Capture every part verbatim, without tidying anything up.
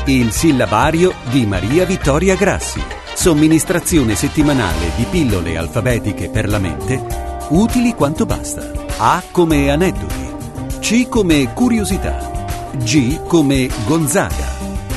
Il sillabario di Maria Vittoria Grassi. Somministrazione settimanale di pillole alfabetiche per la mente, utili quanto basta. A come aneddoti, C come curiosità, G come Gonzaga,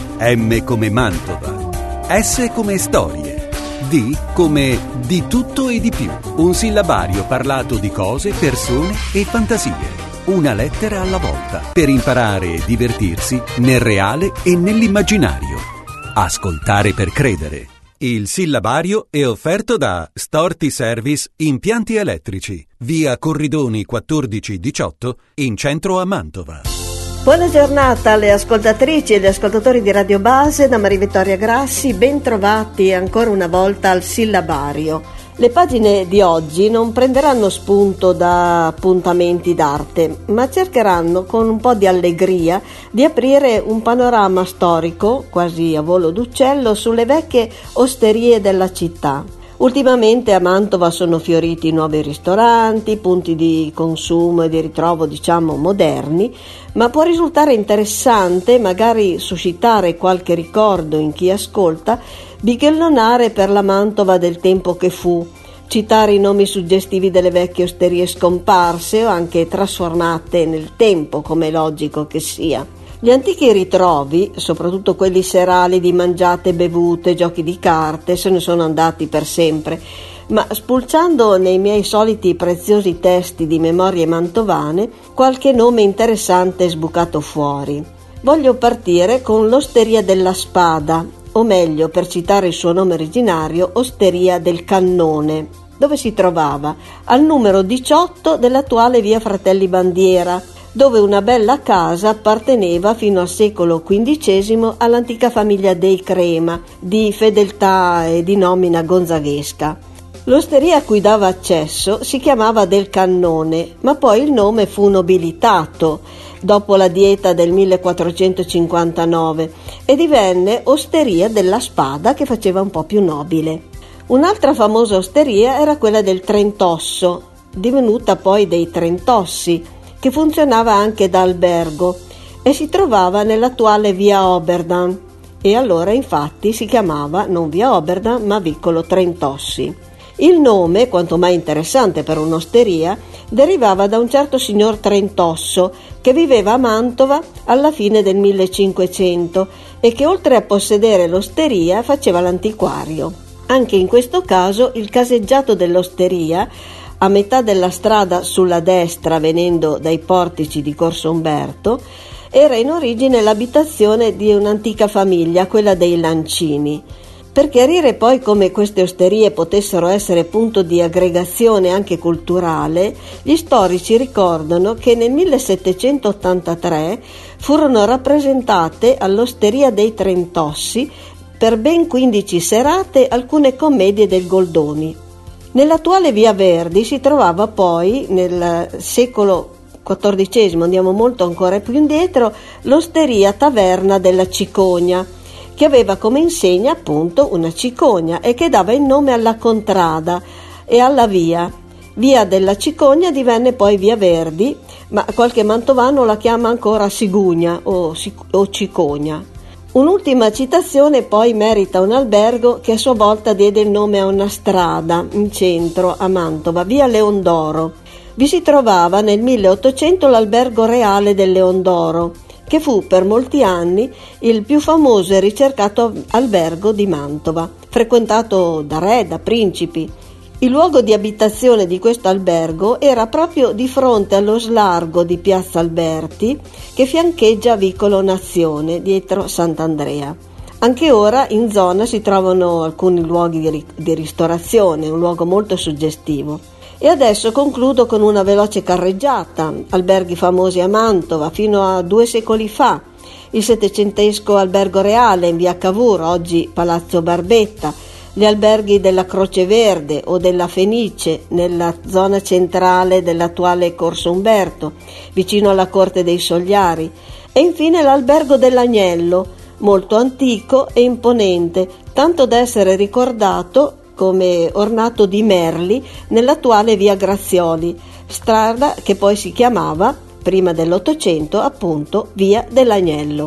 M come Mantova, S come storie, D come di tutto e di più. Un sillabario parlato di cose, persone e fantasie. Una lettera alla volta, per imparare e divertirsi nel reale e nell'immaginario. Ascoltare per credere. Il sillabario è offerto da Storti Service Impianti Elettrici, via Corridoni quattordici diciotto, in centro a Mantova. Buona giornata alle ascoltatrici e agli ascoltatori di Radio Base da Maria Vittoria Grassi, ben trovati ancora una volta al sillabario. Le pagine di oggi non prenderanno spunto da appuntamenti d'arte, ma cercheranno con un po' di allegria di aprire un panorama storico, quasi a volo d'uccello, sulle vecchie osterie della città. Ultimamente a Mantova sono fioriti nuovi ristoranti, punti di consumo e di ritrovo diciamo moderni, ma può risultare interessante magari suscitare qualche ricordo in chi ascolta, bighellonare per la Mantova del tempo che fu, citare i nomi suggestivi delle vecchie osterie scomparse o anche trasformate nel tempo, come è logico che sia. Gli antichi ritrovi, soprattutto quelli serali di mangiate, bevute, giochi di carte, se ne sono andati per sempre, ma spulciando nei miei soliti preziosi testi di memorie mantovane, qualche nome interessante è sbucato fuori. Voglio partire con l'Osteria della Spada, o meglio, per citare il suo nome originario, Osteria del Cannone, dove si trovava al numero diciotto dell'attuale via Fratelli Bandiera, dove una bella casa apparteneva fino al secolo quindicesimo all'antica famiglia dei Crema, di fedeltà e di nomina gonzaghesca. L'osteria a cui dava accesso si chiamava del Cannone, ma poi il nome fu nobilitato dopo la dieta del millequattrocentocinquantanove e divenne Osteria della Spada, che faceva un po' più nobile. Un'altra famosa osteria era quella del Trentosso, divenuta poi dei Trentossi, che funzionava anche da albergo e si trovava nell'attuale via Oberdan, e allora infatti si chiamava non via Oberdan ma vicolo Trentossi. Il nome, quanto mai interessante per un'osteria, derivava da un certo signor Trentosso che viveva a Mantova alla fine del millecinquecento e che oltre a possedere l'osteria faceva l'antiquario. Anche in questo caso il caseggiato dell'osteria, a metà della strada sulla destra venendo dai portici di Corso Umberto, era in origine l'abitazione di un'antica famiglia, quella dei Lancini. Per chiarire poi come queste osterie potessero essere punto di aggregazione anche culturale, gli storici ricordano che nel millesettecentottantatré furono rappresentate all'Osteria dei Trentossi per ben quindici serate alcune commedie del Goldoni. Nell'attuale via Verdi si trovava poi, nel secolo quattordicesimo, andiamo molto ancora più indietro, l'Osteria Taverna della Cicogna, che aveva come insegna appunto una cicogna e che dava il nome alla contrada e alla via. Via della Cicogna divenne poi via Verdi, ma qualche mantovano la chiama ancora Sigugna o, o Cicogna. Un'ultima citazione poi merita un albergo che a sua volta diede il nome a una strada in centro a Mantova, via Leon d'Oro. Vi si trovava nel milleottocento l'albergo reale del Leon d'Oro, che fu per molti anni il più famoso e ricercato albergo di Mantova, frequentato da re, da principi. Il luogo di abitazione di questo albergo era proprio di fronte allo slargo di Piazza Alberti, che fiancheggia Vicolo Nazione, dietro Sant'Andrea. Anche ora in zona si trovano alcuni luoghi di ristorazione, un luogo molto suggestivo. E adesso concludo con una veloce carreggiata, alberghi famosi a Mantova fino a due secoli fa, il settecentesco albergo reale in via Cavour, oggi Palazzo Barbetta, gli alberghi della Croce Verde o della Fenice nella zona centrale dell'attuale Corso Umberto, vicino alla Corte dei Sogliari, e infine l'albergo dell'Agnello, molto antico e imponente, tanto da essere ricordato come ornato di merli nell'attuale via Grazioli, strada che poi si chiamava, prima dell'Ottocento, appunto via dell'Agnello.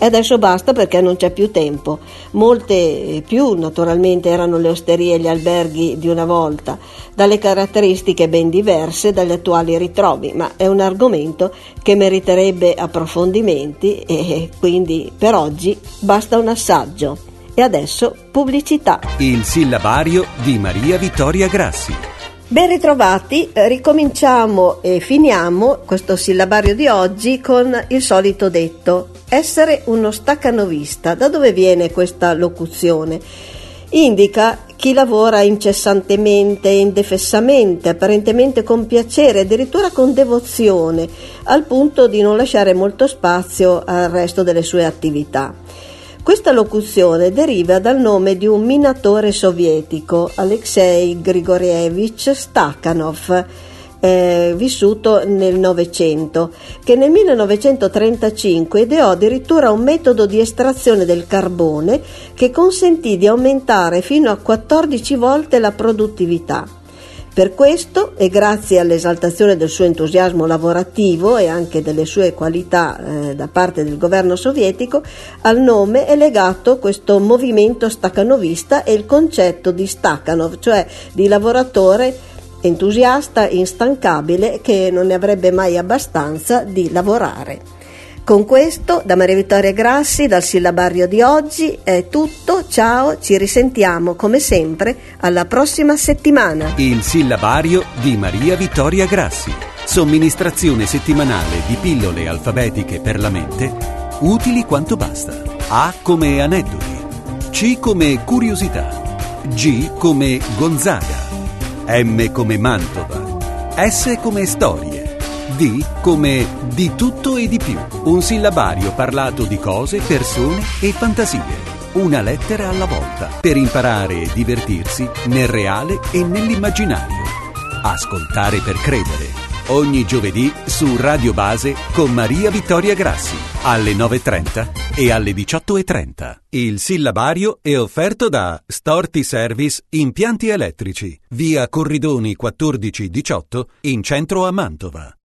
E adesso basta perché non c'è più tempo. Molte più naturalmente erano le osterie e gli alberghi di una volta, dalle caratteristiche ben diverse dagli attuali ritrovi, ma è un argomento che meriterebbe approfondimenti e quindi per oggi basta un assaggio. E adesso pubblicità. Il sillabario di Maria Vittoria Grassi. Ben ritrovati, ricominciamo e finiamo questo sillabario di oggi con il solito detto: essere uno staccanovista. Da dove viene questa locuzione? Indica chi lavora incessantemente, indefessamente, apparentemente con piacere, addirittura con devozione, al punto di non lasciare molto spazio al resto delle sue attività. Questa locuzione deriva dal nome di un minatore sovietico, Alexei Grigorievich Stakhanov, eh, vissuto nel Novecento, che nel millenovecentotrentacinque ideò addirittura un metodo di estrazione del carbone che consentì di aumentare fino a quattordici volte la produttività. Per questo, e grazie all'esaltazione del suo entusiasmo lavorativo e anche delle sue qualità eh, da parte del governo sovietico, al nome è legato questo movimento staccanovista e il concetto di Stakhanov, cioè di lavoratore entusiasta, instancabile, che non ne avrebbe mai abbastanza di lavorare. Con questo, da Maria Vittoria Grassi, dal sillabario di oggi, è tutto. Ciao, ci risentiamo come sempre alla prossima settimana. Il sillabario di Maria Vittoria Grassi. Somministrazione settimanale di pillole alfabetiche per la mente, utili quanto basta. A come aneddoti, C come curiosità, G come Gonzaga, M come Mantova, S come storie, D come di tutto e di più. Un sillabario parlato di cose, persone e fantasie. Una lettera alla volta, per imparare e divertirsi nel reale e nell'immaginario. Ascoltare per credere. Ogni giovedì su Radio Base con Maria Vittoria Grassi, alle nove e trenta e alle diciotto e trenta. Il sillabario è offerto da Storti Service Impianti Elettrici, via Corridoni quattordici diciotto in centro a Mantova.